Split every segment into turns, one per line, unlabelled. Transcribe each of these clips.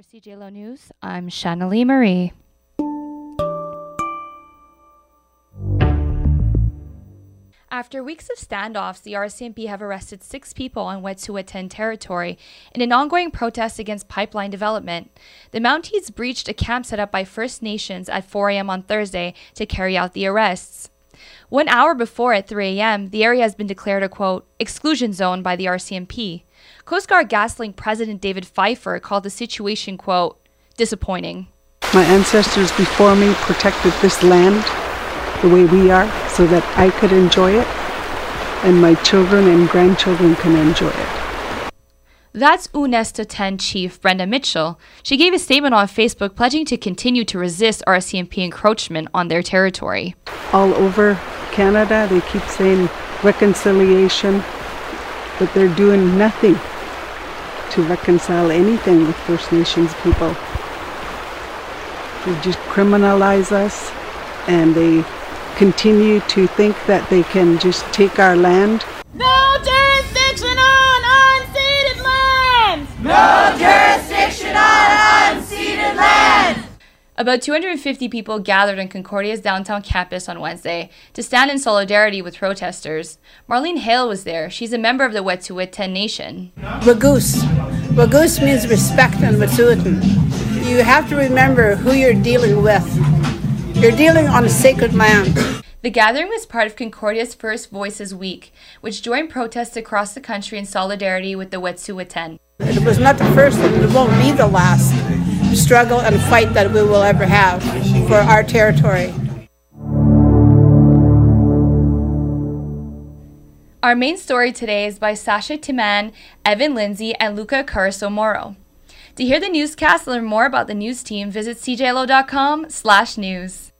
CJLO News, I'm Shanali Marie. After weeks of standoffs, the RCMP have arrested 6 people on Wet'suwet'en territory in an ongoing protest against pipeline development. The Mounties breached a camp set up by First Nations at 4 a.m. on Thursday to carry out the arrests. 1 hour before, at 3 a.m., the area has been declared a, quote, exclusion zone by the RCMP. Coast Guard GasLink President David Pfeiffer called the situation, quote, disappointing.
My ancestors before me protected this land the way we are so that I could enjoy it and my children and grandchildren can enjoy it.
That's Unesta 10 Chief Brenda Mitchell. She gave a statement on Facebook pledging to continue to resist RCMP encroachment on their territory.
All over Canada, they keep saying reconciliation, but they're doing nothing to reconcile anything with First Nations people. They just criminalize us and they continue to think that they can just take our land.
No jurisdiction on unceded lands!
No jurisdiction on unceded lands!
About 250 people gathered on Concordia's downtown campus on Wednesday to stand in solidarity with protesters. Marlene Hale was there. She's a member of the Wet'suwet'en Nation.
Wagoose. Wagoose means respect in Wet'suwet'en. You have to remember who you're dealing with. You're dealing on a sacred land.
The gathering was part of Concordia's First Voices Week, which joined protests across the country in solidarity with the Wet'suwet'en.
It was not the first and it won't be the last struggle and fight that we will ever have for our territory.
Our main story today is by Sasha Timan, Evan Lindsay, and Luca Caraso-Moro. To hear the newscast and learn more about the news team, visit cjlo.com/news.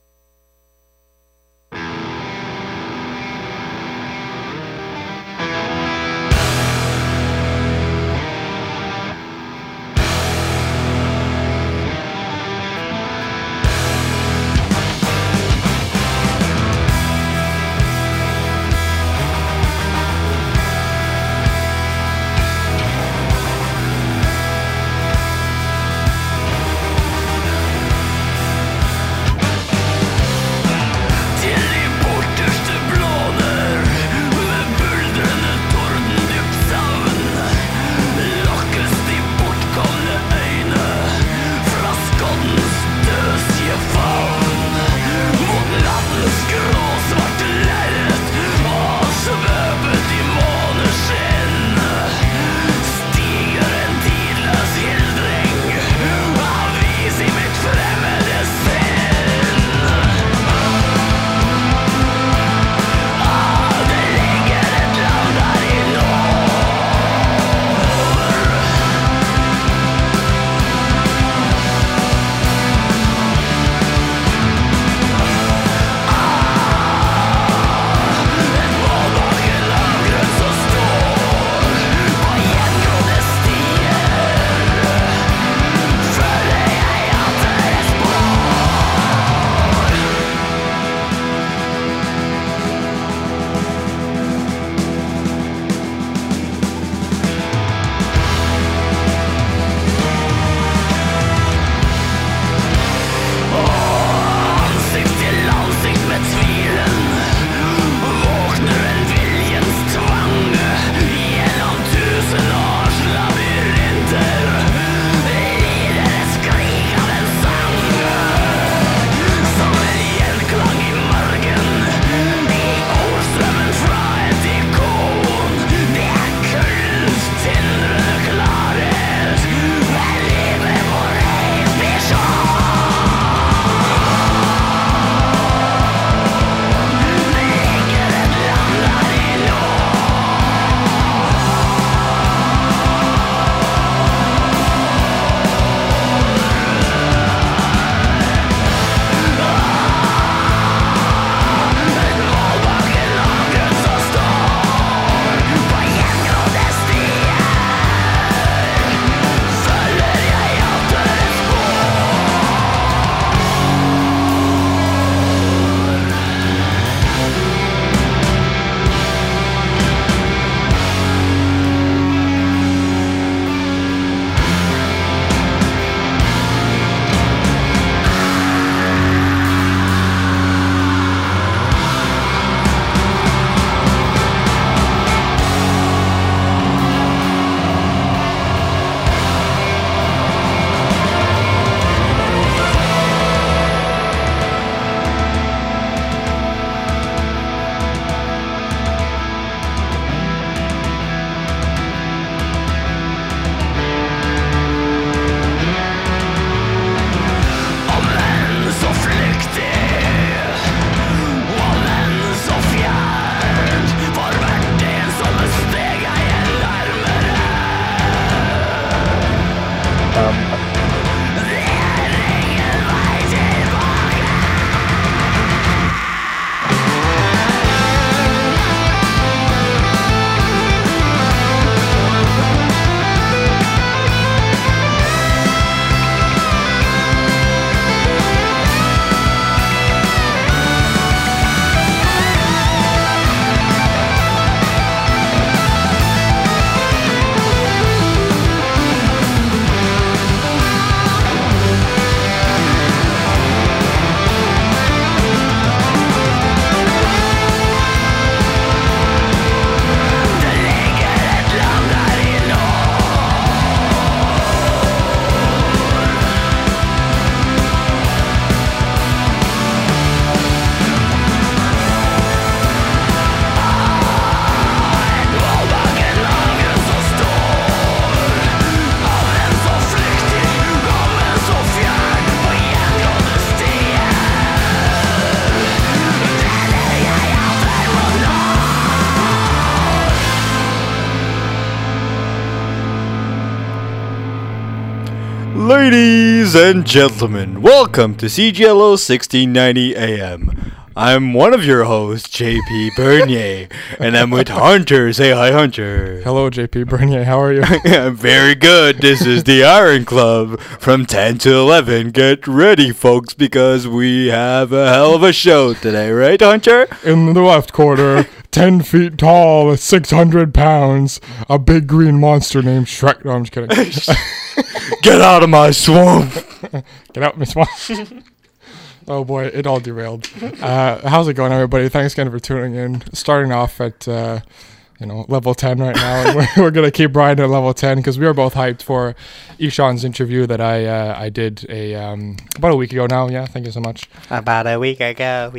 Ladies and gentlemen, welcome to CGLO 1690 AM. I'm one of your hosts, JP Bernier, and I'm with Hunter. Say hi, Hunter.
Hello, JP Bernier. How are you?
I'm very good. This is the Iron Club from 10 to 11. Get ready, folks, because we have a hell of a show today, right, Hunter?
In the left quarter, 10 feet tall, 600 pounds, a big green monster named Shrek. No, I'm just kidding.
Get out of my swamp.
Get out of my swamp. Oh boy, it all derailed. How's it going, everybody? Thanks again for tuning in. Starting off at level 10 right now, and we're gonna keep riding at level 10 because we are both hyped for Ishan's interview that I did about a week ago now. Yeah, thank you so much.
About a week ago.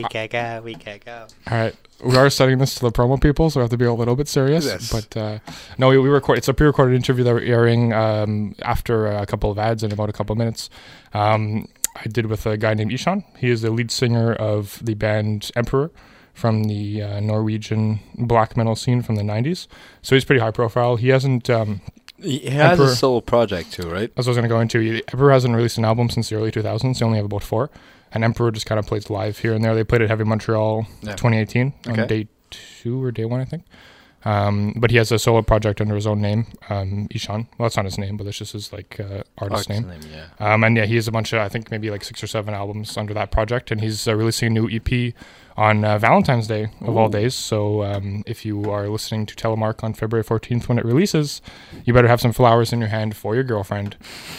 All right. We are setting this to the promo people, so we have to be a little bit serious.
Yes.
But no, we record. It's a pre-recorded interview that we're airing after a couple of ads in about a couple of minutes. I did with a guy named Ishan. He is the lead singer of the band Emperor from the Norwegian black metal scene from the 90s. So he's pretty high profile. He hasn't...
He has a solo project too, right?
That's what I was going to go into. Emperor hasn't released an album since the early 2000s. They only have about 4. And Emperor just kind of plays live here and there. They played at Heavy Montreal 2018 on day 2 or day 1, I think. But he has a solo project under his own name, Ishan. Well, that's not his name, but it's just his artist name. And yeah, he has a bunch of, I think maybe 6 or 7 albums under that project, and he's releasing a new EP on Valentine's Day of all days. So if you are listening to Telemark on February 14th when it releases, you better have some flowers in your hand for your girlfriend,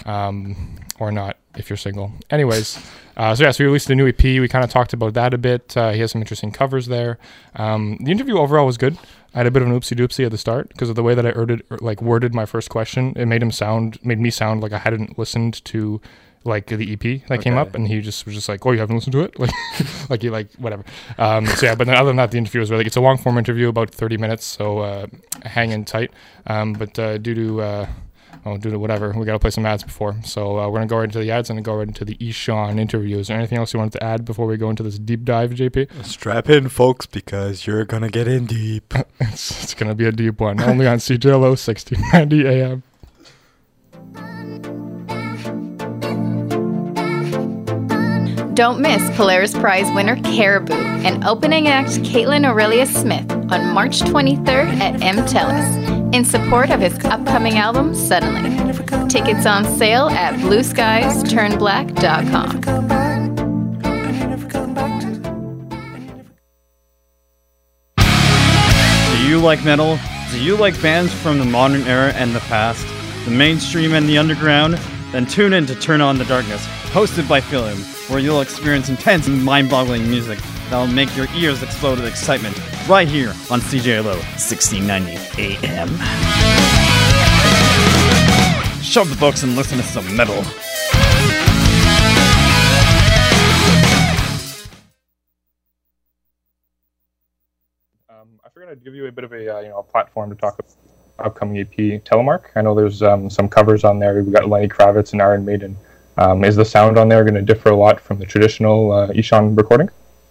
or not if you're single. Anyways, so we released the new EP. We kind of talked about that a bit. He has some interesting covers there. The interview overall was good. I had a bit of an oopsie-doopsie at the start because of the way that I worded my first question. It made me sound like I hadn't listened to the EP that came up, and he was just like, "Oh, you haven't listened to it?" Whatever. But then other than that, the interview was really. It's a long form interview, about 30 minutes, so hang in tight. But due to whatever, we got to play some ads before. So we're going to go right into the ads and go right into the Ishan interview. Is there anything else you wanted to add before we go into this deep dive, JP?
Strap in, folks, because you're going to get in deep.
It's going to be a deep one. Only on CGLO 1690 AM.
Don't miss Polaris Prize winner Caribou and opening act Caitlin Aurelia Smith on March 23rd at MTELUS in support of his upcoming album, Suddenly. Tickets on sale at blueskiesturnblack.com.
Do you like metal? Do you like bands from the modern era and the past? The mainstream and the underground? Then tune in to Turn On the Darkness, hosted by Philip, where you'll experience intense and mind-boggling music that'll make your ears explode with excitement right here on CJLO 1690 AM. Shove the books and listen to some metal.
I figured I'd give you a bit of a platform to talk about upcoming EP Telemark. I know there's some covers on there. We've got Lenny Kravitz and Iron Maiden. Is the sound on there going to differ a lot from the traditional Ishan recording?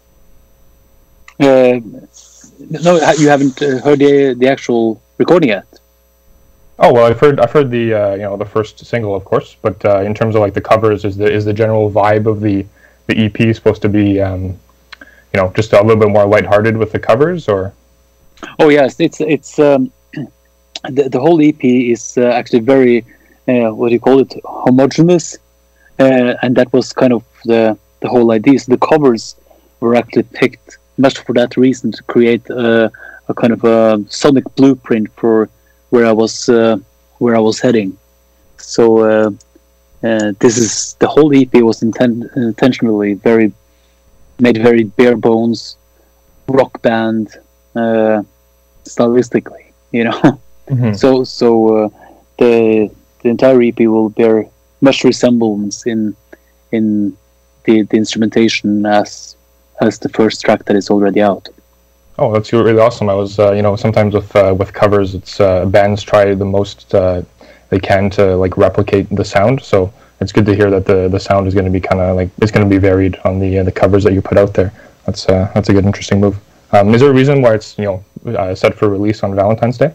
No, you haven't heard the actual recording yet.
Oh well, I've heard the the first single, of course. But in terms of the covers, is the general vibe of the EP supposed to be just a little bit more lighthearted with the covers, or?
Oh yes, it's the whole EP is actually very what do you call it, homogeneous. And that was kind of the whole idea. So the covers were actually picked much for that reason, to create a kind of a sonic blueprint for where I was heading. So this is the whole EP was intentionally made very bare bones, rock band stylistically, Mm-hmm. So the entire EP will bear much resemblance in the instrumentation as the first track that is already out.
Oh, that's really awesome. I was, sometimes with covers, it's bands try the most they can to replicate the sound. So it's good to hear that the sound is going to be it's going to be varied on the covers that you put out there. That's a good, interesting move. Is there a reason why it's set for release on Valentine's Day?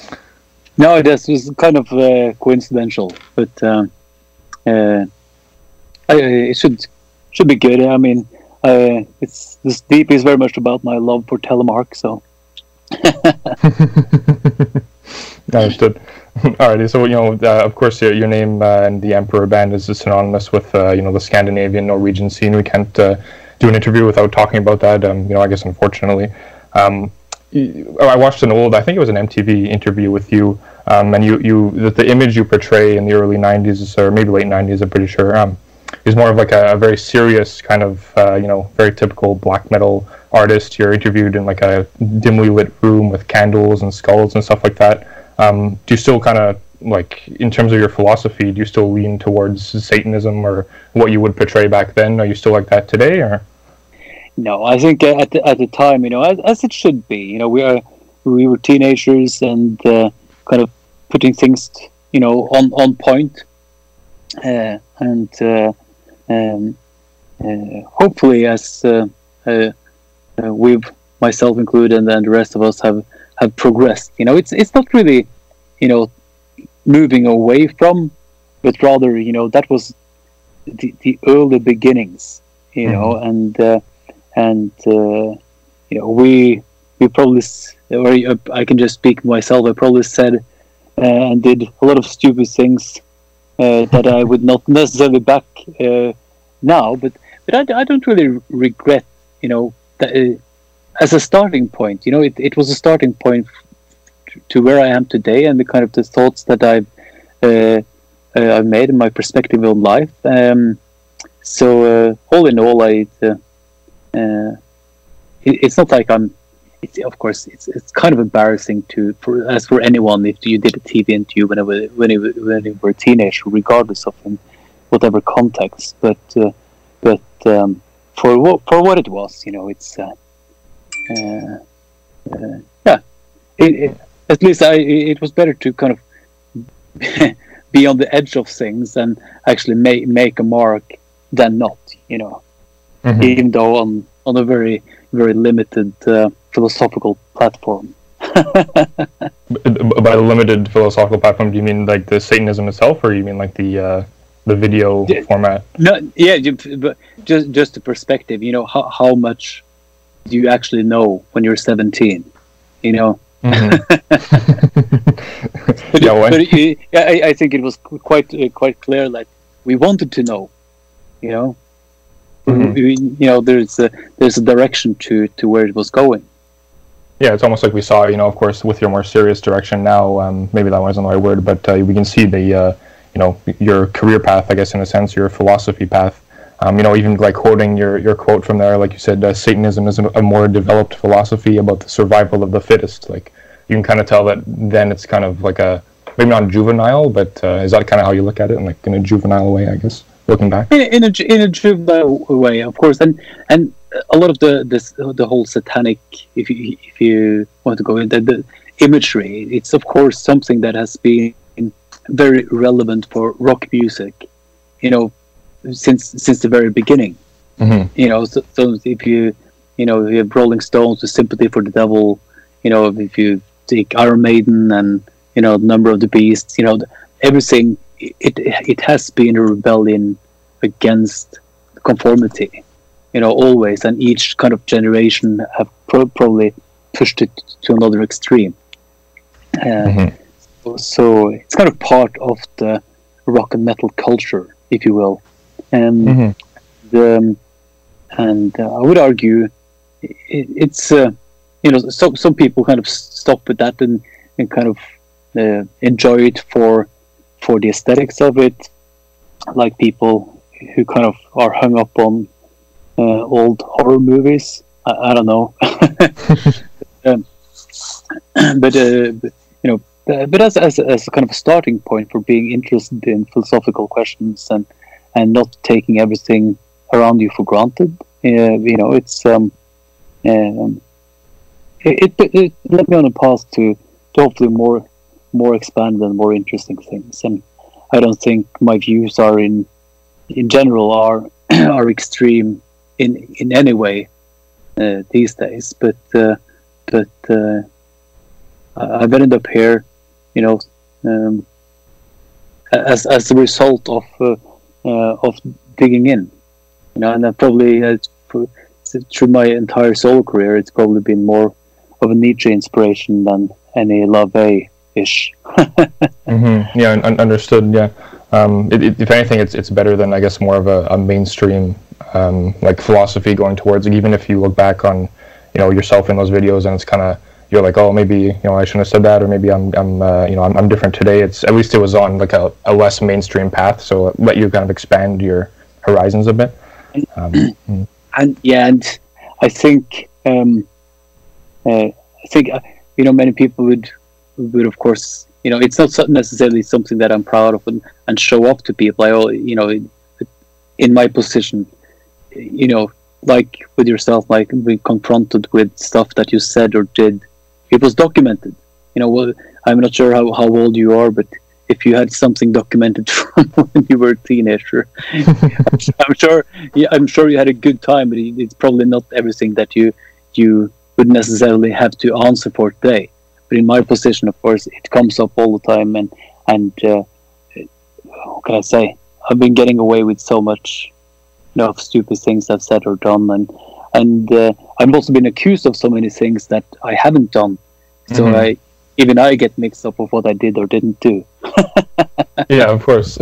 No, it was kind of coincidental, but it should be good. I mean, this DP is very much about my love for Telemark, so.
Understood. Alrighty, so of course, your name and the Emperor band is synonymous with the Scandinavian Norwegian scene. We can't do an interview without talking about that. I guess unfortunately, I watched I think it was an MTV interview with you, and the image you portray in the early '90s or maybe late '90s, I'm pretty sure, is more of like a very serious kind of very typical black metal artist. You're interviewed in like a dimly lit room with candles and skulls and stuff like that. Do you still kind of, like, in terms of your philosophy, do you still lean towards Satanism or what you would portray back then? Are you still like that today, or?
No, I think at the time, as it should be. We were teenagers and kind of putting things, on point, and hopefully, as we've, myself included, and then the rest of us have progressed. It's not really, moving away from, but rather, that was the early beginnings, and we probably, or I can just speak for myself. I probably said and did a lot of stupid things that I would not necessarily back now, but I don't really regret, that. As a starting point, it was a starting point to where I am today, and the kind of the thoughts that I've made in my perspective on life. So all in all, it's not like I'm. Of course, it's kind of embarrassing for anyone if you did a TV interview when you were a teenager, regardless of in whatever context. But for what it was, it's. At least it was better to kind of be on the edge of things and actually make a mark than not, even though on a very, very limited philosophical platform.
By the limited philosophical platform, do you mean like the Satanism itself, or you mean like the video format?
No, yeah, but just the perspective. How much do you actually know when you're 17?
Mm-hmm.
I think it was quite clear that we wanted to know. Mm-hmm. There's a direction to where it was going.
Yeah, it's almost like we saw, of course, with your more serious direction now. Maybe that wasn't the right word, but we can see the your career path, I guess, in a sense, your philosophy path. Even like quoting your quote from there, like you said, Satanism is a more developed philosophy about the survival of the fittest. Like, you can kind of tell that then it's kind of like maybe not juvenile, but is that kind of how you look at it, in like in a juvenile way, I guess, looking back?
In a juvenile way, of course, and a lot of the whole satanic, if you want to go into the imagery, it's of course something that has been very relevant for rock music, since the very beginning.
Mm-hmm.
So if you have Rolling Stones with Sympathy for the Devil, if you take Iron Maiden and Number of the Beast, everything, it has been a rebellion against conformity, always, and each kind of generation have probably pushed it to another extreme.
Mm-hmm.
So it's kind of part of the rock and metal culture, if you will. And I would argue it's some people kind of stop with that and kind of enjoy it for the aesthetics of it, like people who kind of are hung up on old horror movies. I don't know, but as a kind of a starting point for being interested in philosophical questions and not taking everything around you for granted, it's it led me on a path to hopefully more expanded and more interesting things. And I don't think my views are in general are extreme in any way these days, but I've ended up here, as a result of digging in, and that probably through my entire solo career, it's probably been more of a Nietzsche inspiration than any LaVey-ish.
Yeah, understood. Yeah. If anything, it's better than, I guess, more of a mainstream like philosophy going towards it. Even if you look back on, yourself in those videos, and it's kind of, you're like, oh, maybe I shouldn't have said that, or maybe I'm different today. It's at least it was on like a less mainstream path, so it let you kind of expand your horizons a bit.
And I think many people would of course, it's not necessarily something that I'm proud of and show off to people. In my position, like with yourself, like being confronted with stuff that you said or did, it was documented. I'm not sure how old you are, but if you had something documented from when you were a teenager, I'm sure you had a good time, but it's probably not everything that you would necessarily have to answer for today. But in my position, of course, it comes up all the time, and what can I say? I've been getting away with so much, stupid things I've said or done, and I've also been accused of so many things that I haven't done. So I get mixed up with what I did or didn't do.
Yeah, of course.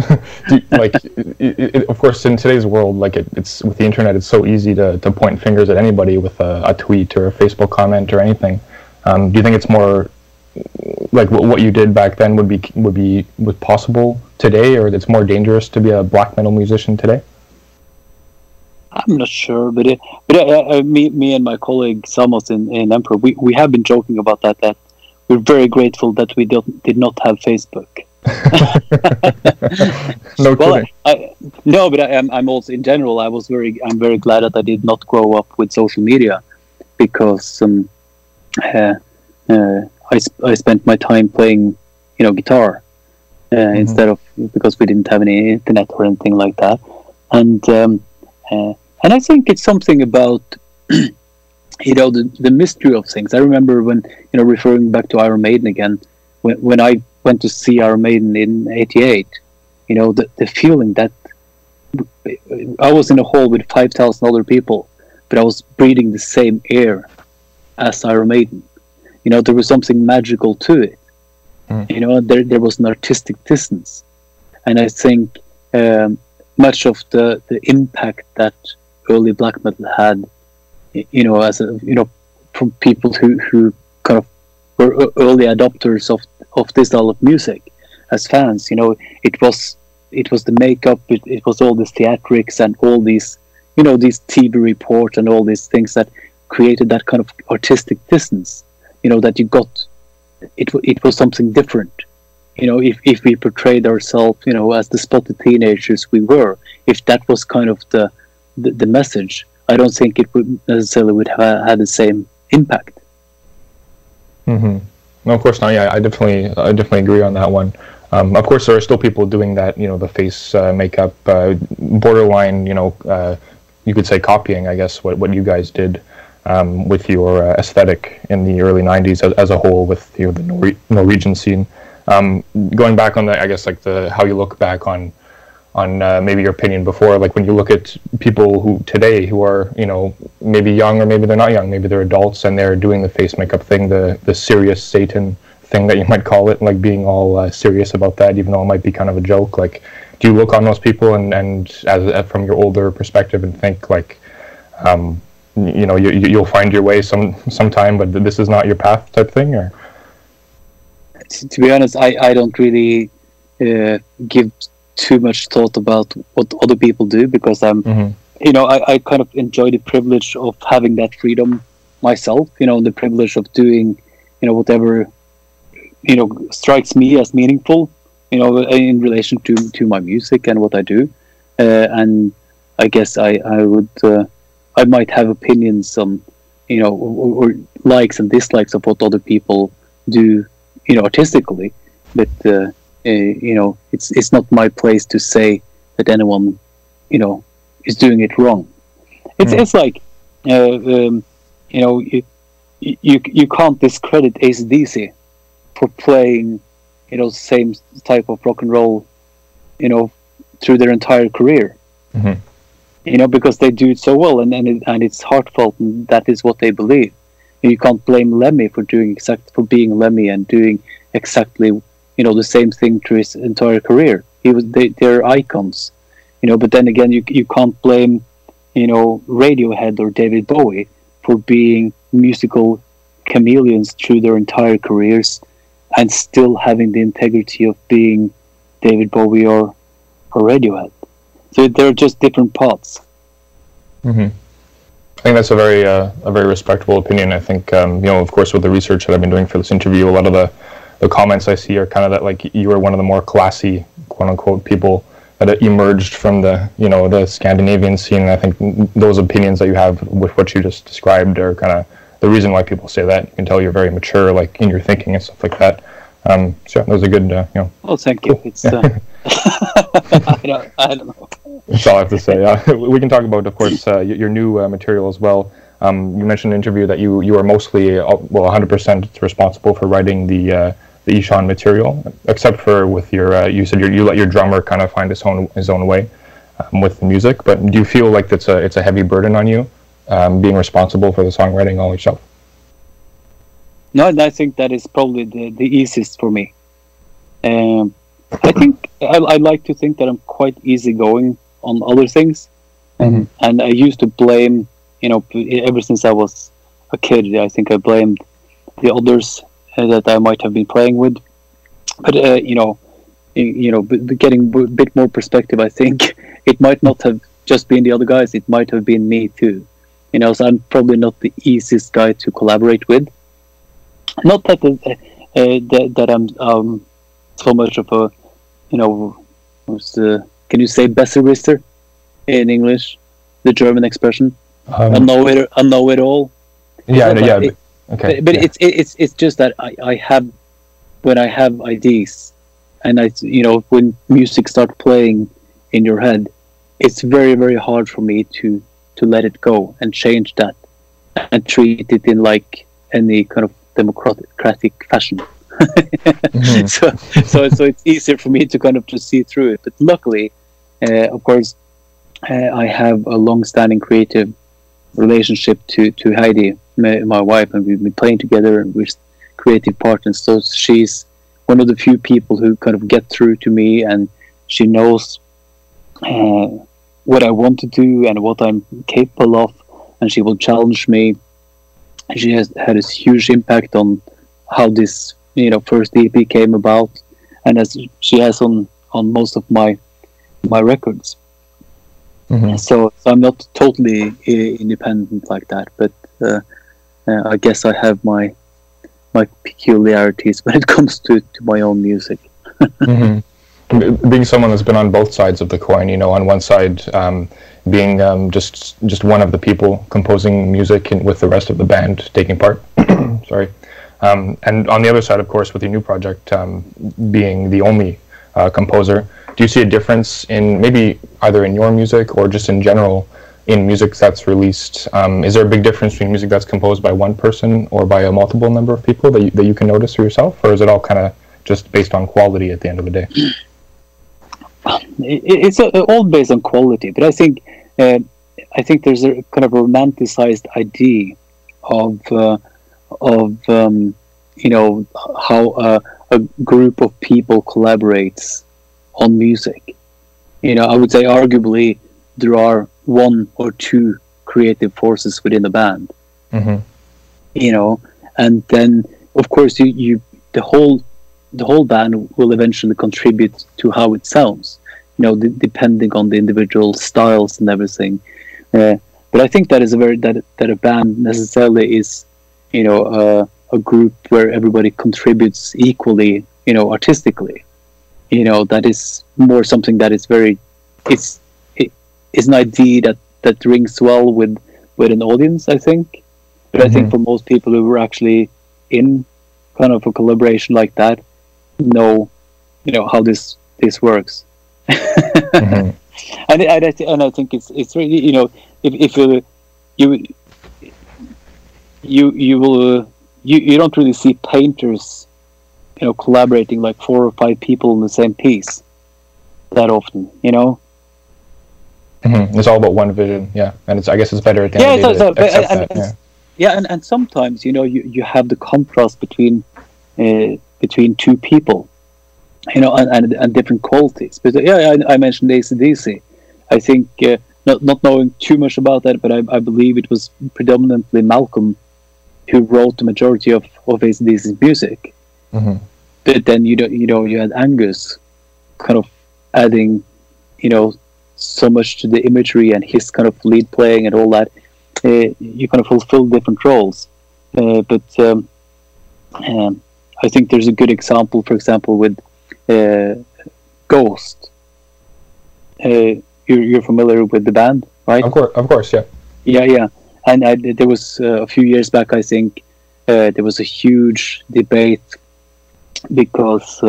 Of course, in today's world, like it's with the internet, it's so easy to point fingers at anybody with a tweet or a Facebook comment or anything. Do you think it's more like what you did back then would be possible today, or it's more dangerous to be a black metal musician today?
I'm not sure, but me and my colleague Samos in Emperor, we have been joking about that we're very grateful that we did not have Facebook.
No kidding.
I'm also, in general, I'm very glad that I did not grow up with social media, because I spent my time playing guitar instead of, because we didn't have any internet or anything like that. And I think it's something about the mystery of things. I remember when, referring back to Iron Maiden again, when I went to see Iron Maiden in '88, the feeling that I was in a hall with 5,000 other people, but I was breathing the same air as Iron Maiden. There was something magical to it. There was an artistic distance, and I think much of the impact that early black metal had, from people who kind of were early adopters of this style of music as fans. It was the makeup, it was all these theatrics and all these these TV reports and all these things that created that kind of artistic distance. That you got. It was something different. If we portrayed ourselves, as the spotted teenagers we were, if that was kind of the message, I don't think it would have had the same impact.
No, of course not. Yeah, I definitely agree on that one. Of course, there are still people doing that. The face makeup, borderline. You could say copying, I guess, what you guys did with your aesthetic in the early '90s as a whole, with the Norwegian scene. Going back on the, I guess, like how you look back on maybe your opinion before, like when you look at people who today who are maybe young, or maybe they're not young, maybe they're adults, and they're doing the face makeup thing, the serious Satan thing that you might call it, like being all serious about that, even though it might be kind of a joke. Like, do you look on those people and as from your older perspective and think like, you'll find your way sometime, but this is not your path type thing? Or
to be honest, I don't really give too much thought about what other people do, because I'm I kind of enjoy the privilege of having that freedom myself, the privilege of doing whatever strikes me as meaningful, in relation to my music and what I do, and I guess I would I might have opinions on or likes and dislikes of what other people do artistically, but it's not my place to say that anyone is doing it wrong. It's like you can't discredit AC/DC for playing same type of rock and roll through their entire career. because they do it so well, and it's heartfelt, and that is what they believe. You can't blame Lemmy for being Lemmy and doing exactly the same thing through his entire career. They're icons, But then again, you can't blame Radiohead or David Bowie for being musical chameleons through their entire careers and still having the integrity of being David Bowie or Radiohead. So they're just different paths.
Mm-hmm. I think that's a very respectable opinion. I think of course, with the research that I've been doing for this interview, a lot of the comments I see are kind of that, like, you are one of the more classy, quote unquote, people that emerged from the the Scandinavian scene. And I think those opinions that you have with what you just described are kind of the reason why people say that. You can tell you're very mature, like, in your thinking and stuff like that. So that was a good,
Well, thank you. It's I don't know.
That's all I have to say. We can talk about, of course, your new material as well. You mentioned in an interview that you are mostly, 100% responsible for writing the Ihsahn material, except for with your, you said you let your drummer kind of find his own way with the music. But do you feel like it's a heavy burden on you, being responsible for the songwriting all yourself?
No, I think that is probably the easiest for me. I think I like to think that I'm quite easygoing on other things, and I used to blame, ever since I was a kid. I think I blamed the others that I might have been playing with, but getting a bit more perspective, I think it might not have just been the other guys; it might have been me too. So I'm probably not the easiest guy to collaborate with. Not that that I'm so much of a, can you say besserwisser in English? The German expression. I know it all.
Yeah, yeah. Okay.
But it's just that I have, when I have ideas, and when music starts playing in your head, it's very, very hard for me to let it go and change that and treat it in like any kind of democratic fashion. So it's easier for me to kind of just see through it. But luckily, of course, I have a long-standing creative relationship to Heidi, my wife, and we've been playing together, and we're creative partners. So she's one of the few people who kind of get through to me, and she knows what I want to do and what I'm capable of, and she will challenge me. She has had a huge impact on how this first EP came about, and as she has on most of my records. Mm-hmm. So I'm not totally independent like that, but I guess I have my peculiarities when it comes to my own music.
Mm-hmm. Being someone that's been on both sides of the coin, on one side being just one of the people composing music and with the rest of the band taking part. Sorry. And on the other side, of course, with your new project, being the only composer, do you see a difference in maybe either in your music or just in general in music that's released? Is there a big difference between music that's composed by one person or by a multiple number of people that you can notice for yourself, or is it all kind of just based on quality at the end of the day?
It's all based on quality, but I think there's a kind of romanticized idea of how a group of people collaborates on music. I would say arguably there are one or two creative forces within the band. Mm-hmm. And then of course the whole band will eventually contribute to how it sounds, depending on the individual styles and everything. But I think that is that a band necessarily is, a group where everybody contributes equally, artistically. That is more something that is it's an idea that rings well with an audience, I think. But I think for most people who were actually in kind of a collaboration like that, know how this works. Mm-hmm. and I think it's really, if you don't really see painters collaborating like 4 or 5 people in the same piece that often.
It's all about one vision, yeah. And I guess it's better at the end of the day to accept that.
And sometimes you have the contrast between two people, and different qualities. But I mentioned AC/DC. I think not knowing too much about that, but I believe it was predominantly Malcolm who wrote the majority of AC/DC's music. But then you had Angus kind of adding so much to the imagery and his kind of lead playing and all that. You kind of fulfill different roles, but I think there's a good example, for example, with Ghost. You're familiar with the band, right?
Of course, yeah.
Yeah. And there was a few years back, I think, there was a huge debate because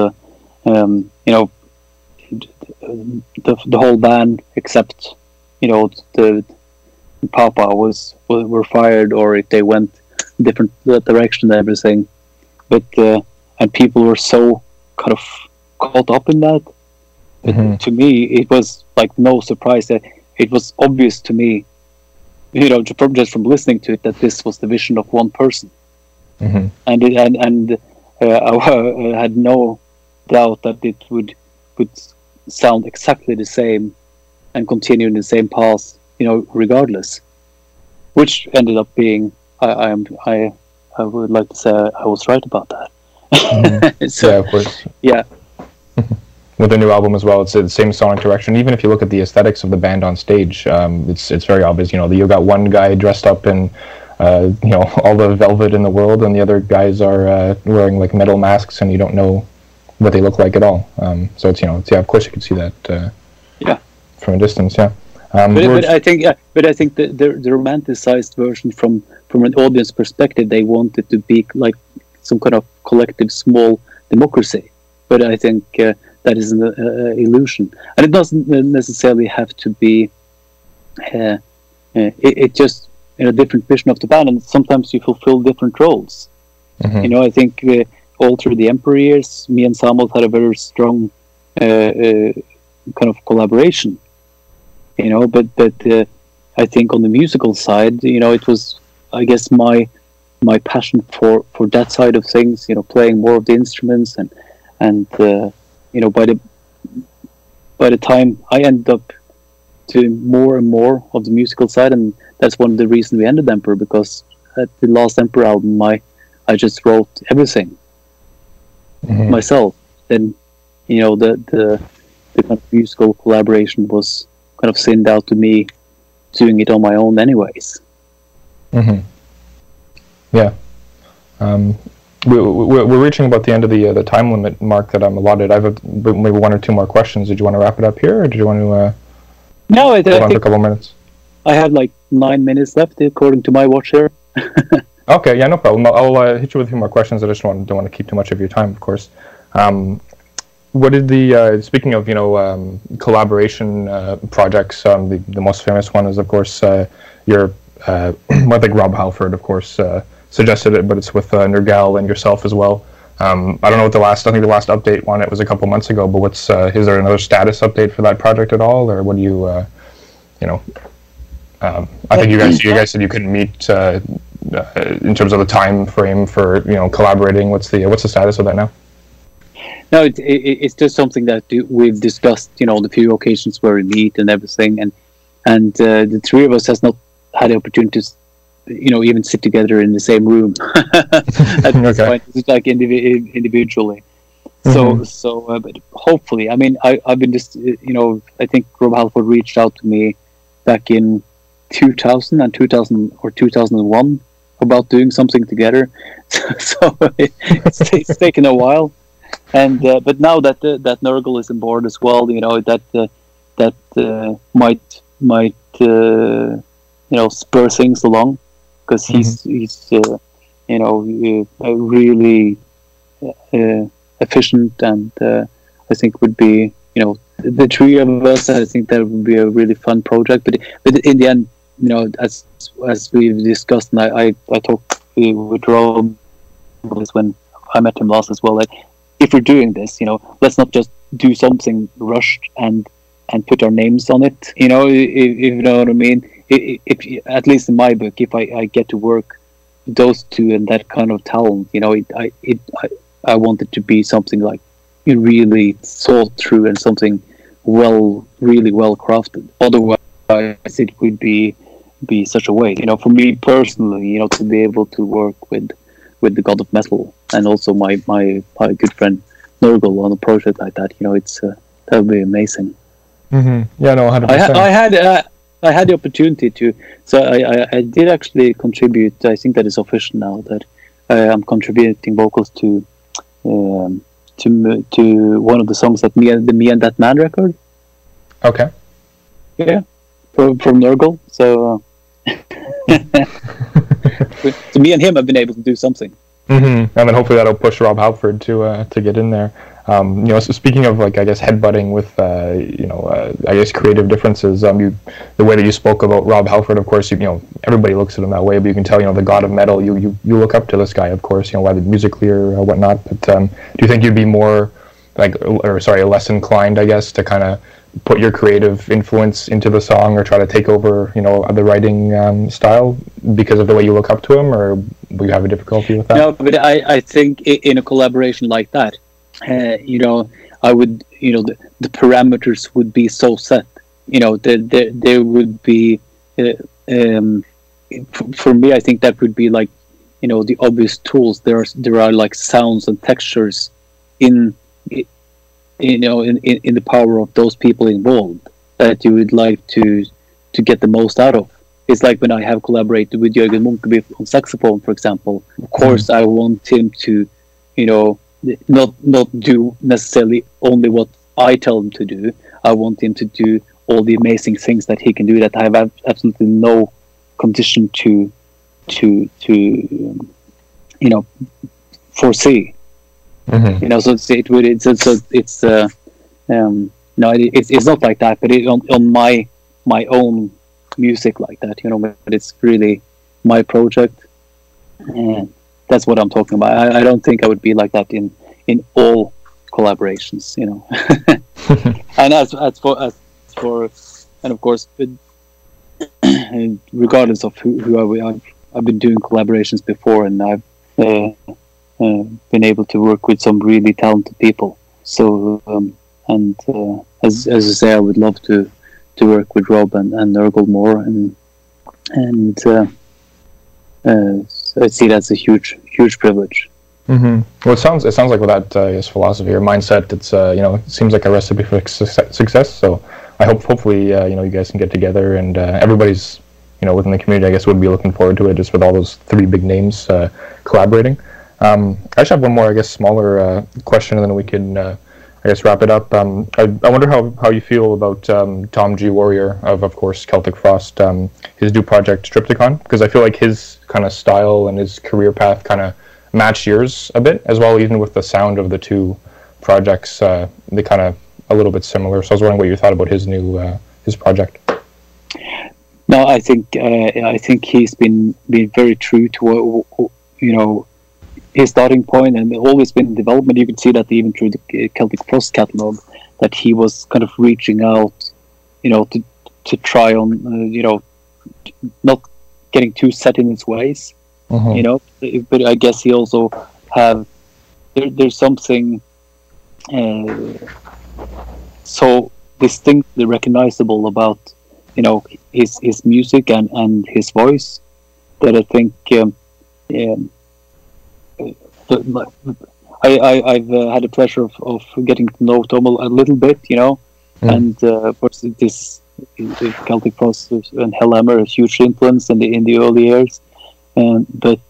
the whole band except the Papa were fired, or if they went different direction and everything. But and people were so kind of caught up in that. To me, it was like no surprise that it was obvious to me, just from listening to it, that this was the vision of one person. And I had no doubt that it would sound exactly the same and continue in the same path, regardless. Which ended up being, I would like to say I was right about that. So,
yeah, of course.
Yeah.
With the new album as well, it's the same sonic direction. Even if you look at the aesthetics of the band on stage, it's very obvious. You got one guy dressed up in all the velvet in the world, and the other guys are wearing like metal masks, and you don't know what they look like at all. So it's of course you could see that. From a distance, yeah.
But I think the romanticized version from an audience perspective, they wanted to be like some kind of collective small democracy. But I think that is an illusion, and it doesn't necessarily have to be. It just a different vision of the band, and sometimes you fulfill different roles. I think all through the Emperor years, me and Samuel had a very strong kind of collaboration. But I think on the musical side, it was, I guess, my passion for that side of things. Playing more of the instruments and by the time I ended up doing more and more of the musical side, and that's one of the reasons we ended Emperor, because at the last Emperor album I just wrote everything myself. Then the kind of musical collaboration was kind of thinned out to me doing it on my own anyways.
Yeah. We're reaching about the end of the time limit mark that I'm allotted. I have maybe one or two more questions. Did you want to wrap it up here, or did you want to
no, I think
a couple minutes?
I have like 9 minutes left according to my watch here.
Okay, yeah, no problem. I'll hit you with a few more questions. I just don't want to keep too much of your time, of course. What did speaking of collaboration projects, the most famous one is of course your I think Rob Halford of course suggested it, but it's with Nergal and yourself as well. I don't know what I think the last update on it was a couple months ago, but is there another status update for that project at all, or what do you I think you guys said you couldn't meet in terms of the time frame for collaborating. What's the status of that now?
No, it's just something that we've discussed, the few occasions where we meet and everything, and the three of us has not had the opportunity to, even sit together in the same room at this point. It's like individually. So, but hopefully, I mean, I've been just, I think Rob Halford reached out to me back in 2001 about doing something together. So it's taken a while. And but now that Nergal is on board as well, that might spur things along, because he's really efficient, and I think would be the three of us. I think that would be a really fun project. But in the end, as we've discussed, and I talked with Rob when I met him last as well. Like, if we're doing this, let's not just do something rushed and and put our names on it. You know, if you know what I mean. If at least in my book, if I get to work with those two and that kind of talent, you know, I want it to be something like really thought through and something really well crafted. Otherwise, it would be such a waste. You know, for me personally, you know, to be able to work with the God of Metal and also my good friend Nurgle on a project like that, you know, it's that would be amazing.
Mm-hmm. Yeah, no, 100%.
I had the opportunity to, so I did actually contribute. I think that is official now that I'm contributing vocals to one of the songs that Me and That Man record.
Okay.
Yeah, from Nurgle. So, so me and him have been able to do something.
Mm-hmm. And then hopefully that'll push Rob Halford to get in there. You know, so speaking of like, I guess, headbutting with, you know, I guess creative differences. The way that you spoke about Rob Halford, of course, you know, everybody looks at him that way, but you can tell, you know, the God of Metal. You look up to this guy, of course, you know, whether musically or whatnot. But do you think you'd be more less inclined, I guess, to kind of put your creative influence into the song or try to take over, you know, the writing style because of the way you look up to him, or will you have a difficulty with that?
No, but I think in a collaboration like that, you know, I would, you know, the parameters would be so set, you know, there would be, for me, I think that would be like, you know, the obvious tools. There are like sounds and textures in the power of those people involved that you would like to get the most out of. It's like when I have collaborated with Jørgen Munkeby on saxophone, for example. Of course, I want him to, you know, not do necessarily only what I tell him to do. I want him to do all the amazing things that he can do that I have absolutely no condition to you know, foresee.
Mm-hmm.
You know, so it's not like that, but on my own music like that, you know, but it's really my project, and that's what I'm talking about. I don't think I would be like that in all collaborations, you know. And as for and of course, regardless of who I've been doing collaborations before, and I've been able to work with some really talented people. So as I say, I would love to work with Rob and Nurgle more, and I see that's a huge privilege.
Mm-hmm. Well, it sounds like with that I guess philosophy or mindset, it's you know, it seems like a recipe for success. So I hopefully you know, you guys can get together, and everybody's, you know, within the community, I guess, would be looking forward to it, just with all those three big names collaborating. I just have one more, I guess, smaller question, and then we can, I guess, wrap it up. I wonder how you feel about Tom G. Warrior of course, Celtic Frost, his new project, Triptychon, because I feel like his kind of style and his career path kind of match yours a bit as well, even with the sound of the two projects. They kind of a little bit similar. So I was wondering what you thought about his new his project.
No, I think he's been very true to you know, his starting point, and always been in development. You can see that even through the Celtic Frost catalog, that he was kind of reaching out, you know, to try on, you know, not getting too set in his ways, you know. But I guess he also there's something so distinctly recognizable about, you know, his music and his voice, that I think I've had the pleasure of getting to know Tom a little bit, you know, and of course this Celtic Frost and Hellhammer, a huge influence in the early years, but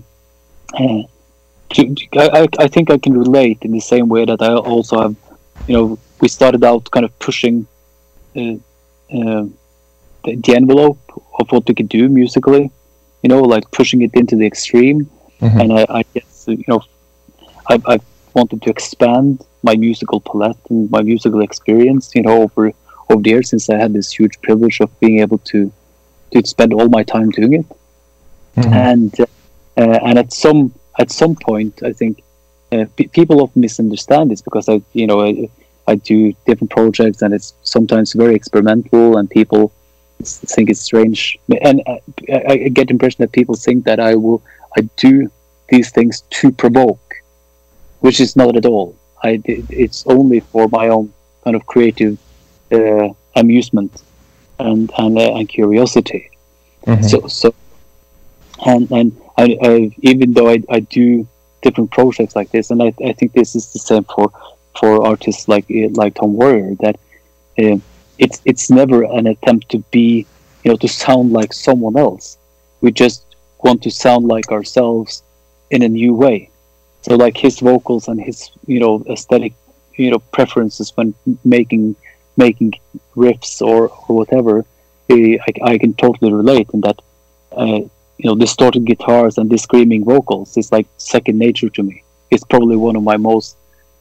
I think I can relate in the same way that I also have, you know, we started out kind of pushing the envelope of what we could do musically, you know, like pushing it into the extreme. And I guess, you know, I wanted to expand my musical palette and my musical experience, you know, over the years, since I had this huge privilege of being able to spend all my time doing it. And at some point, I think people often misunderstand this, because I do different projects, and it's sometimes very experimental, and people think it's strange. And I get the impression that people think that I do these things to provoke, which is not at all. It's only for my own kind of creative amusement and curiosity. So and I even though I do different projects like this, and I think this is the same for artists like Tom Warrior, that it's never an attempt to be, to sound like someone else. We just want to sound like ourselves in a new way. So like his vocals and his aesthetic preferences when making riffs or whatever, I can totally relate in that. Distorted guitars and the screaming vocals is like second nature to me. It's probably one of my most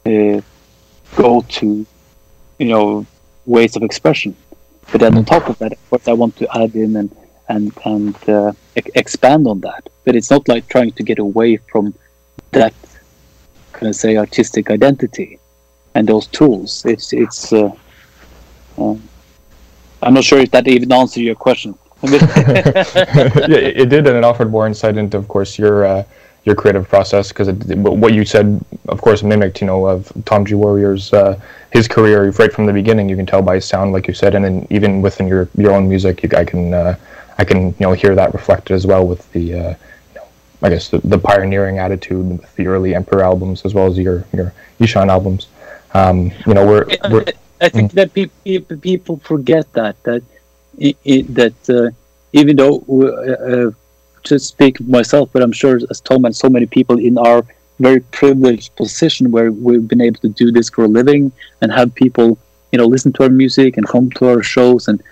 go-to, ways of expression. But then on top of that, of course, I want to add in and expand on that. But it's not like trying to get away from that, can I say, artistic identity and those tools. I'm not sure if that even answered your question.
Yeah, it did, and it offered more insight into, of course, your creative process, because what you said, of course, mimicked, of Tom G. Warrior's his career right from the beginning. You can tell by his sound, like you said, and then even within your own music, I can hear that reflected as well with the I guess the pioneering attitude with the early Emperor albums as well as your Ihsahn albums.
I think that people forget that even though, to speak of myself, but I'm sure as Tom and so many people in our very privileged position where we've been able to do this for a living and have people, listen to our music and come to our shows and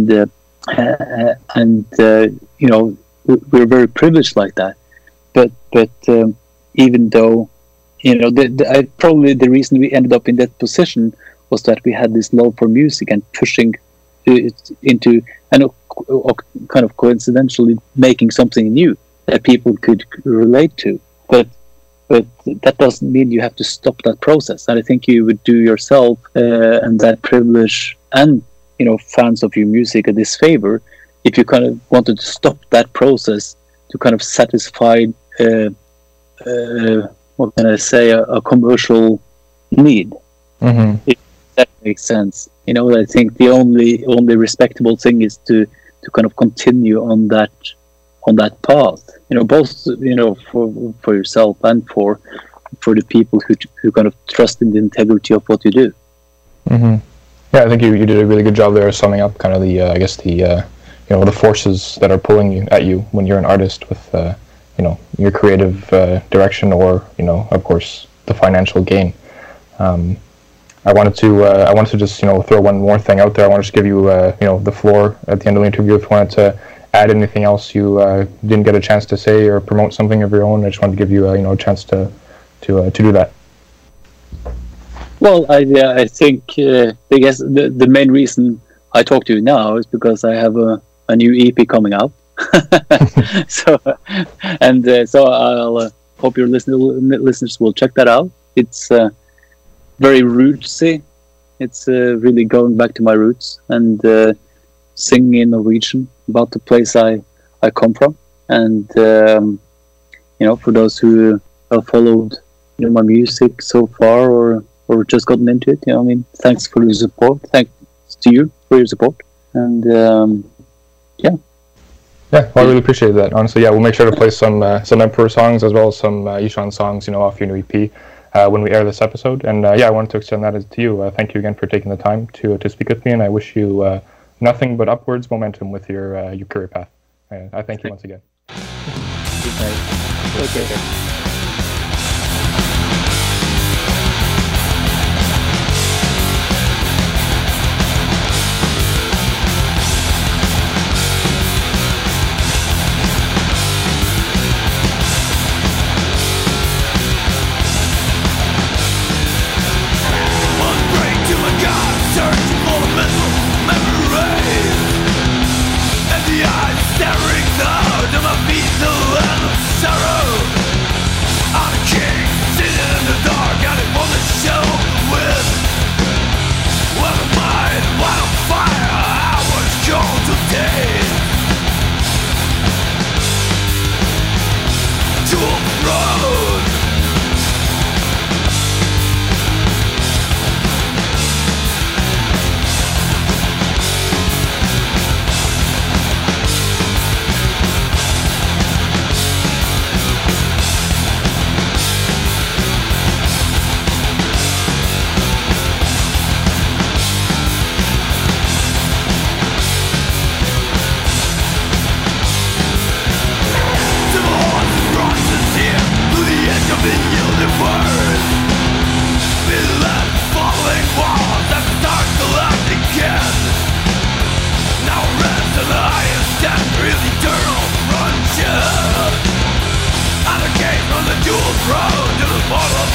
we're very privileged like that. But even though, probably the reason we ended up in that position was that we had this love for music and pushing it into, and kind of coincidentally making something new that people could relate to. But that doesn't mean you have to stop that process. And I think you would do yourself and that privilege and fans of your music a disfavor if you kind of wanted to stop that process to kind of satisfy what can I say, a commercial need. If that makes sense. I think the only respectable thing is to kind of continue on that path. Both for yourself and for the people who kind of trust in the integrity of what you do.
Yeah, I think you did a really good job there of summing up kind of the forces that are pulling at you when you're an artist with your creative direction or of course the financial gain. I wanted to just throw one more thing out there. I wanted to give you the floor at the end of the interview if you wanted to add anything else you didn't get a chance to say or promote something of your own. I just wanted to give you a chance to do that.
Well, I think I guess the main reason I talk to you now is because I have a new EP coming out. so I'll hope your listeners will check that out. It's very rootsy. It's really going back to my roots and singing in Norwegian about the place I come from. And for those who have followed my music so far or just gotten into it, thanks for the support. Thanks to you for your support. And
Yeah, well, I really appreciate that. Honestly, yeah, we'll make sure to play some Emperor songs as well as some Ihsahn songs, off your new EP when we air this episode. And I wanted to extend that to you. Thank you again for taking the time to speak with me, and I wish you nothing but upwards momentum with your career path. I thank you once again.
Okay.
Staring down to my feet, the land of sorrow.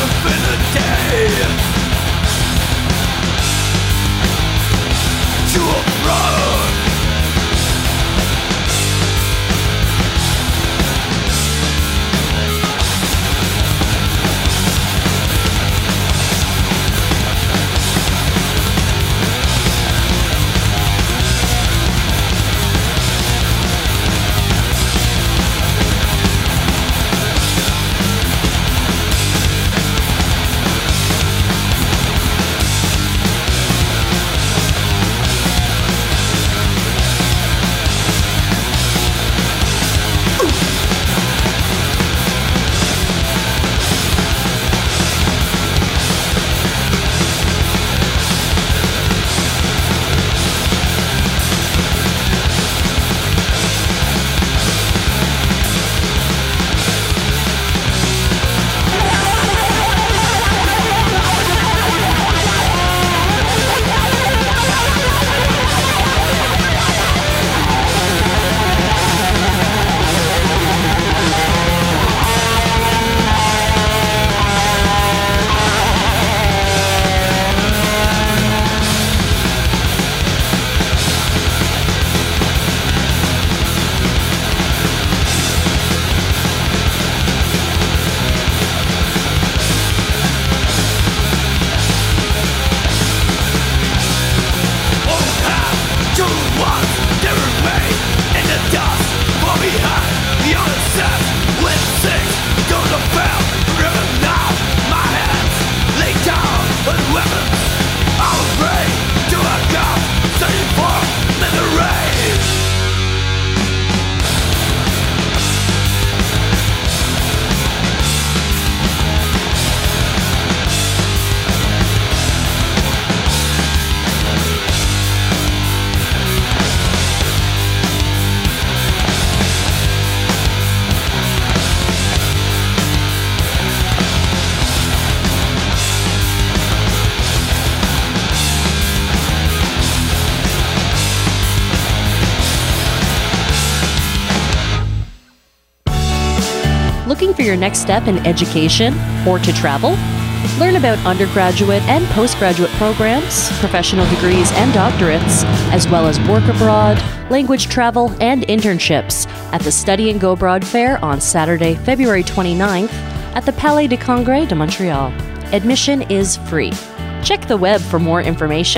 Looking for your next step in education or to travel? Learn about undergraduate and postgraduate programs, professional degrees and doctorates, as well as work abroad, language travel, and internships at the Study and Go Abroad Fair on Saturday, February 29th at the Palais des Congrès de Montreal. Admission is free. Check the web for more information,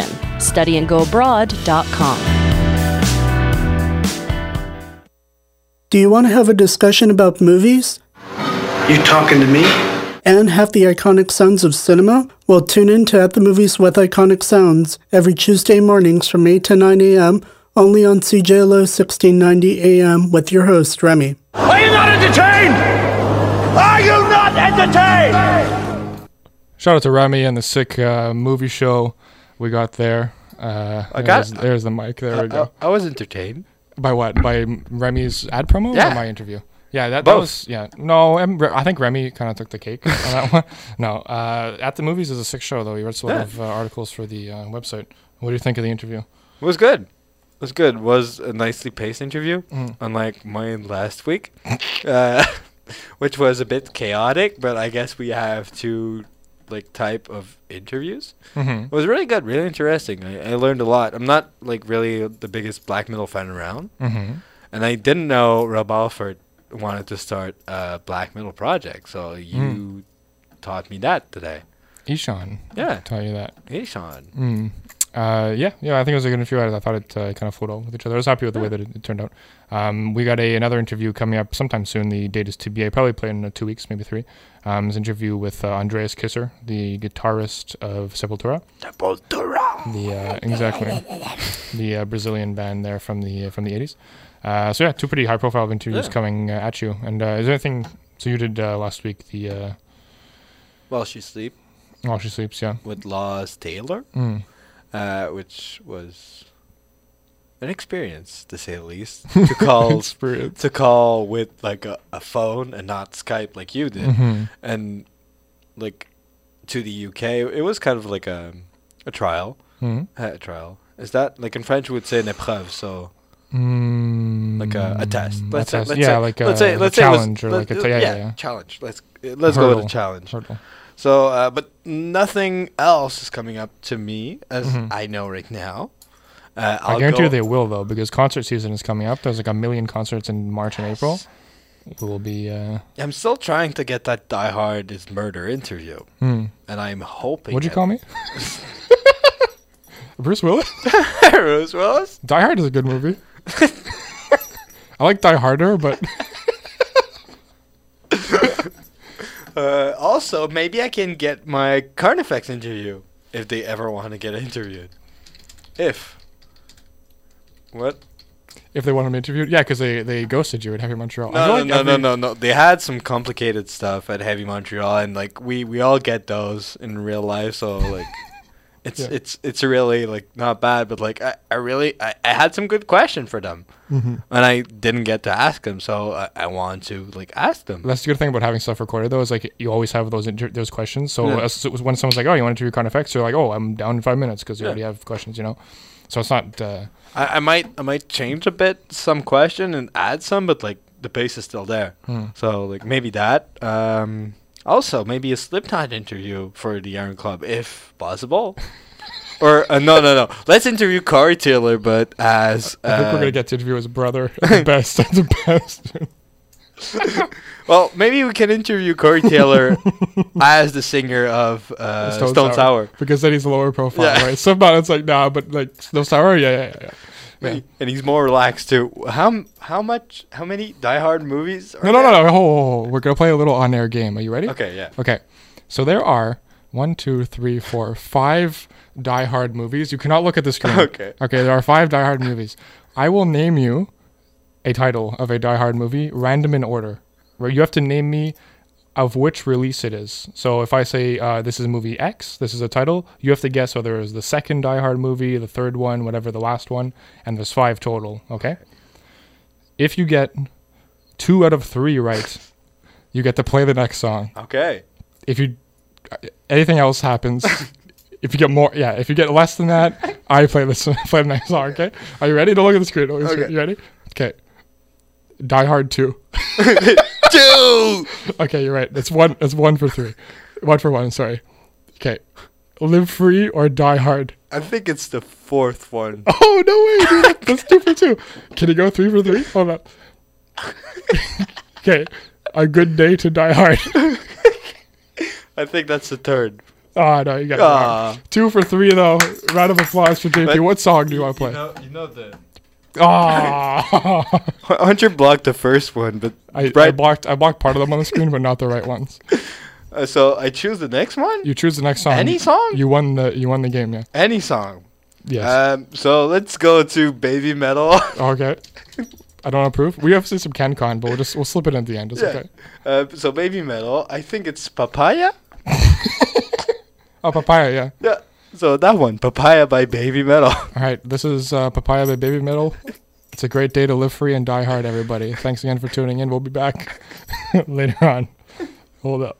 studyandgoabroad.com.
Do you want to have a discussion about movies?
You talking to me?
And have the iconic sounds of cinema? Well, tune in to At the Movies with Iconic Sounds every Tuesday mornings from 8 to 9 a.m. only on CJLO 1690 AM with your host, Remy.
Are you not entertained? Are you not entertained?
Shout out to Remy and the sick movie show we got there. There's the mic. There we go.
I was entertained.
By what? By Remy's ad promo or my interview? Yeah, that was, yeah. No, I think Remy kind of took the cake on that one. No, At the Movies is a sick show, though. He writes a lot of articles for the website. What do you think of the interview?
It was good. It was good. It was a nicely paced interview, unlike mine last week, which was a bit chaotic, but I guess we have two type of interviews. It was really good, really interesting. I learned a lot. I'm not really the biggest black metal fan around, and I didn't know Rob Alford wanted to start a black metal project, so you taught me that today.
Ishan, taught you that.
Ishan.
Yeah, I think it was a good interview. I thought it kind of flowed well with each other. I was happy with the way that it turned out. We got another interview coming up sometime soon. The date is TBA. Probably play in 2 weeks, maybe 3. It's an interview with Andreas Kisser, the guitarist of Sepultura. The Brazilian band there from the 80s. So yeah, 2 pretty high-profile interviews coming at you. And is there anything? So you did last week the.
While She Sleeps.
While She Sleeps, yeah.
With Laws Taylor. Which was an experience, to say the least, to call with a phone and not Skype like you did, and to the UK. It was kind of like a trial. A trial. Is that in French we would say an épreuve? So a test. Let's say
challenge or challenge.
Challenge. Let's go with a challenge.
Hurdle.
So, but nothing else is coming up to me as I know right now.
I guarantee you they will, though, because concert season is coming up. There's like 1 million concerts in March and April. Will be.
I'm still trying to get that Die Hard is Murder interview, and I'm hoping.
What'd you call me? Bruce Willis.
Bruce Willis.
Die Hard is a good movie. I like Die Harder, but.
Also, maybe I can get my Carnifex interview if they ever want to get interviewed. What?
If they want to be interviewed? Yeah, because they ghosted you at Heavy Montreal.
No. They had some complicated stuff at Heavy Montreal, and like we all get those in real life, so like it's really like not bad, but like I had some good question for them, and I didn't get to ask them, so I want to like ask them.
That's the good thing about having stuff recorded, though, is like you always have those questions. So when someone's like, "Oh, you want to interview Carnifex?" You're like, "Oh, I'm down in 5 minutes," because you already have questions, you know. So it's not.
I might change a bit some question and add some, but like the base is still there. So like maybe that. Also maybe a Slipknot interview for the Iron Club if possible. Or no. Let's interview Corey Taylor, but as
I think we're gonna get to interview his brother at the best. At the best.
Well, maybe we can interview Corey Taylor as the singer of Stone Sour.
Because then he's lower profile, right? Somehow it's like, nah, but like Stone Sour, yeah.
And he's more relaxed too. How many Die Hard movies?
No. We're gonna play a little on-air game. Are you ready?
Okay, yeah.
Okay, so there are 5 Die Hard movies. You cannot look at the screen.
Okay,
there are 5 Die Hard movies. I will name you a title of a Die Hard movie, random in order. Where you have to name me of which release it is. So if I say this is movie X, this is a title, you have to guess whether it was the second Die Hard movie, the third one, whatever, the last one, and there's 5 total, okay? If you get 2 out of 3 right, you get to play the next song.
Okay.
If anything else happens, if you get less than that, I play the next song, okay? Are you ready? Don't look at the screen.
Okay.
You ready? Okay. Die Hard 2.
2!
Okay, you're right. It's 1 for 3. 1 for 1, sorry. Okay. Live Free or Die Hard?
I think it's the 4th one.
Oh, no way, dude. That's 2 for 2. Can you go 3 for 3? Hold on. Okay. A Good Day to Die Hard.
I think that's the 3rd.
Oh, no, you got it wrong. 2 for 3, though. Round of applause for JP. What song do you want to play?
You know the...
Hunter
blocked the first one, but
I blocked part of them on the screen, but not the right ones.
So I choose the next one.
You choose the next song.
Any song?
You won the game, yeah.
Any song.
Yes.
So let's go to Baby Metal.
Okay. I don't approve. We have to see some CanCon, but we'll slip it in at the end. It's okay.
So Baby Metal. I think it's Papaya.
Oh, Papaya, yeah.
Yeah. So that one, Papaya by Baby Metal.
All right, this is Papaya by Baby Metal. It's a great day to live free and die hard, everybody. Thanks again for tuning in. We'll be back later on. Hold up.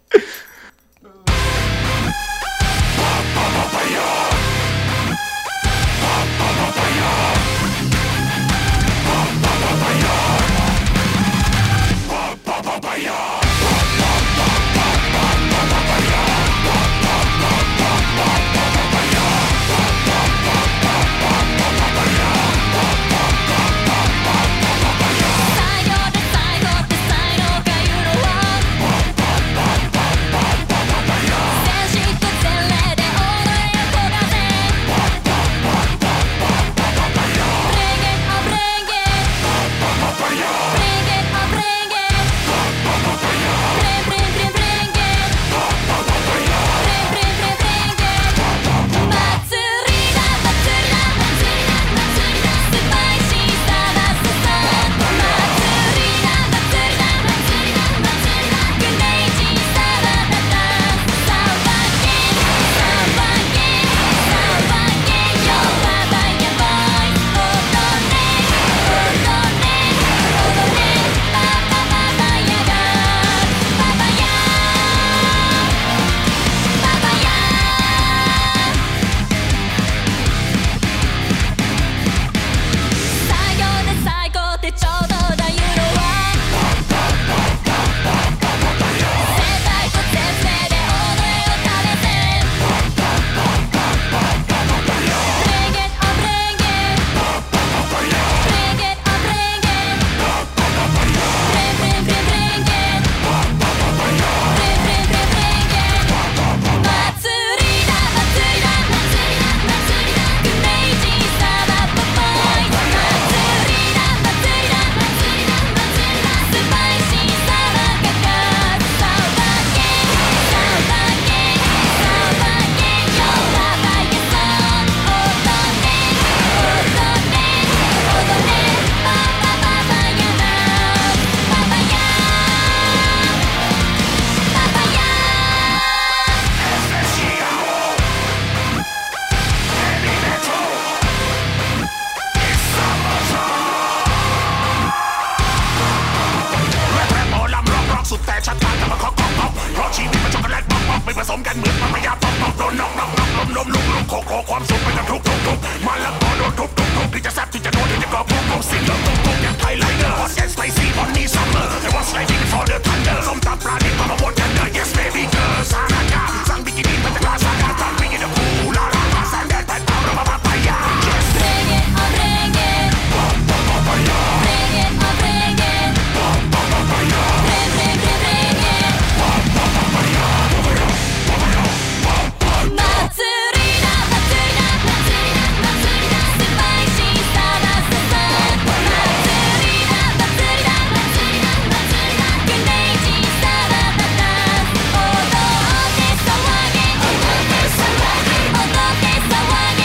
สุดแต่ชัดตาจะมาเคาะเพราะชีวิตมันช็อกโกแลตป๊อกไม่ผสมกันเหมือนมันพยายามป๊อกโดนน็อกล้มโคความสุขไปกับทุกมันแล้วก็โดนทุบที่จะแซ่บที่จะโดนที่จะกอบทุบสิ่งทุกอย่างไทยไลเนอร์ฮอตแอนด์สไปซี่บอนนี่ซัมเมอร์แต่ว่าสไลดิ้ง for the thunder ส้มตำปลาดิบมาวนกันเด้อ yes baby girl ซานากาสั่งบิกินี่มาจากลาซาด้าตั้งวิ่งin the poolลาแสงแดดแผดเผาเรามาพัทยา yes reggae on reggae papaya reggae on reggae papaya reggae papaya祭りだスパイシーさだささ祭りだクレイジーさだだだ踊って騒げ踊って騒げ踊って騒げ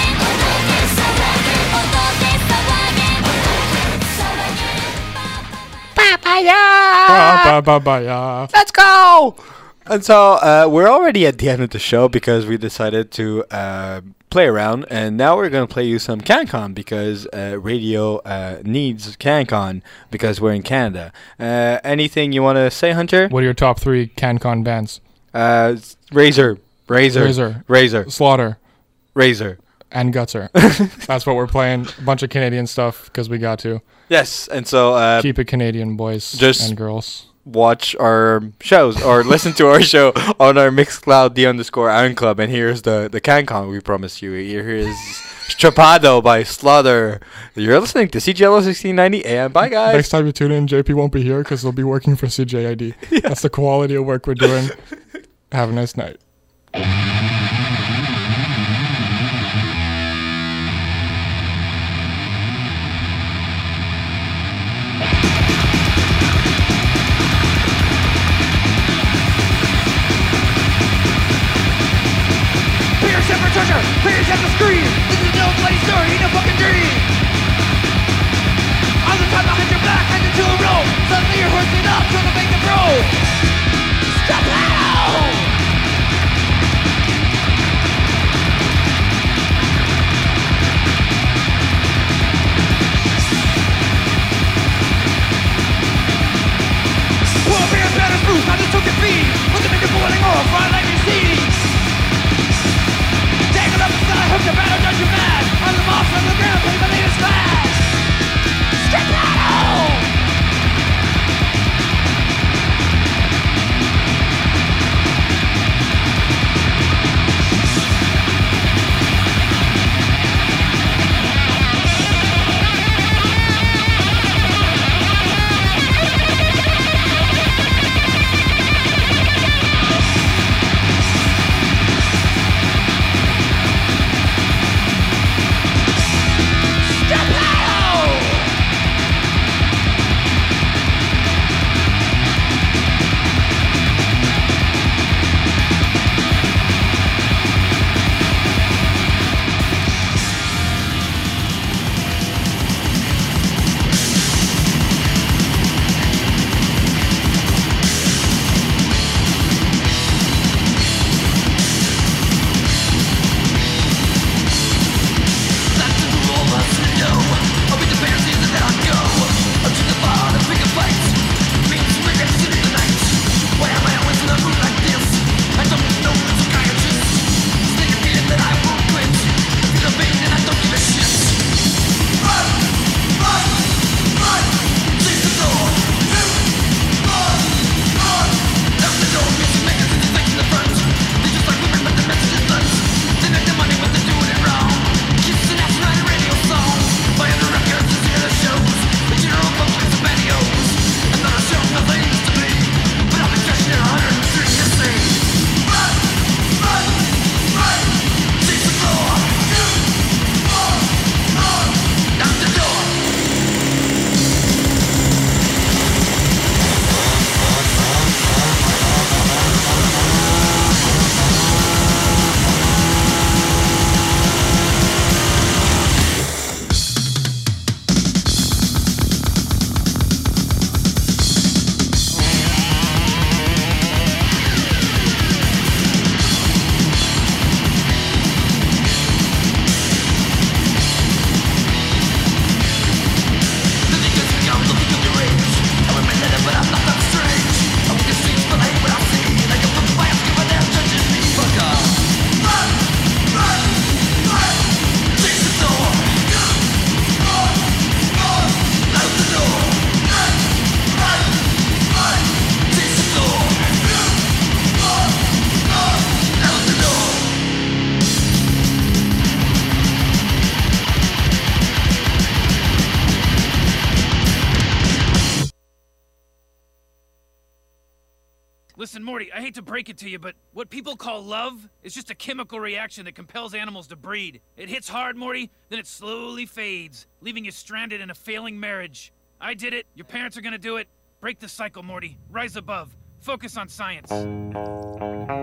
Papaya! Let's go! And so we're already at the end of the show because we decided to play around, and now we're going to play you some CanCon because radio needs CanCon because we're in Canada. Anything you want to say, Hunter?
What are your top 3 CanCon bands?
Razor,
Slaughter,
Razor,
and Gutser. That's what we're playing. A bunch of Canadian stuff because we got to.
Yes, and so
keep it Canadian, boys and girls.
Watch our shows or listen to our show on our Mixcloud _Iron Club, and here's the CanCon we promised you. Here is Strapado by Slaughter. You're listening to CJLO 1690 AM. Bye, guys.
Next time you tune in, JP won't be here because he'll be working for CJID. Yeah. That's the quality of work we're doing. Have a nice night.
Treasure, players at the screen. This is no bloody story, ain't no fucking dream. On the top behind your back, hand into a row. Suddenly you're hoisted up, trying to make the bro. Stop now! Pull up your batters booth, I just took your feet. Put them into boiling oil, fry like your seeds. Hook the battle, don't you mad? I'm the boss on the ground, play my latest
Listen, Morty, I hate to break it to you, but what people call love is just a chemical reaction that compels animals to breed. It hits hard, Morty, then it slowly fades, leaving you stranded in a failing marriage. I did it. Your parents are gonna do it. Break the cycle, Morty. Rise above. Focus on science.